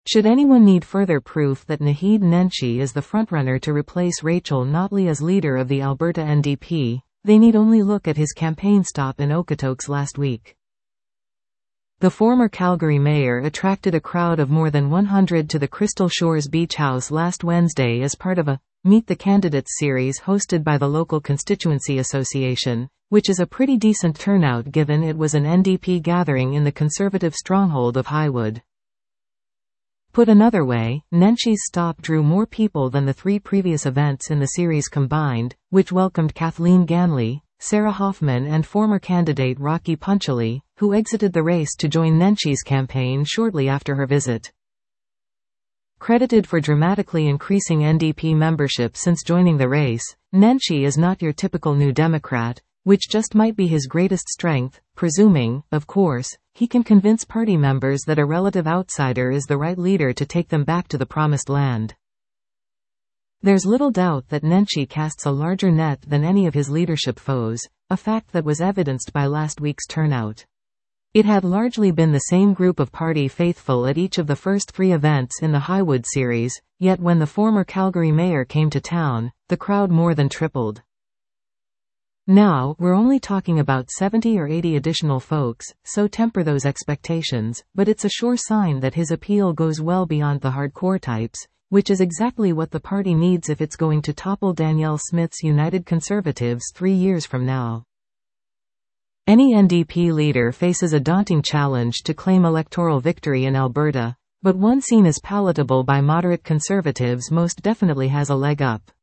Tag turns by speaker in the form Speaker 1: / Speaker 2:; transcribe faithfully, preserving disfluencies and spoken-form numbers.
Speaker 1: Should anyone need further proof that Naheed Nenshi is the frontrunner to replace Rachel Notley as leader of the Alberta N D P, they need only look at his campaign stop in Okotoks last week. The former Calgary mayor attracted a crowd of more than one hundred to the Crystal Shores Beach House last Wednesday as part of a Meet the Candidates series hosted by the local constituency association, which is a pretty decent turnout given it was an N D P gathering in the conservative stronghold of Highwood. Put another way, Nenshi's stop drew more people than the three previous events in the series combined, which welcomed Kathleen Ganley, Sarah Hoffman and former candidate Rocky Punchali, who exited the race to join Nenshi's campaign shortly after her visit. Credited for dramatically increasing N D P membership since joining the race, Nenshi is not your typical New Democrat, which just might be his greatest strength, presuming, of course, he can convince party members that a relative outsider is the right leader to take them back to the promised land. There's little doubt that Nenshi casts a larger net than any of his leadership foes, a fact that was evidenced by last week's turnout. It had largely been the same group of party faithful at each of the first three events in the Highwood series, yet when the former Calgary mayor came to town, the crowd more than tripled. Now, we're only talking about seventy or eighty additional folks, so temper those expectations, but it's a sure sign that his appeal goes well beyond the hardcore types, which is exactly what the party needs if it's going to topple Danielle Smith's United Conservatives three years from now. Any N D P leader faces a daunting challenge to claim electoral victory in Alberta, but one seen as palatable by moderate conservatives most definitely has a leg up.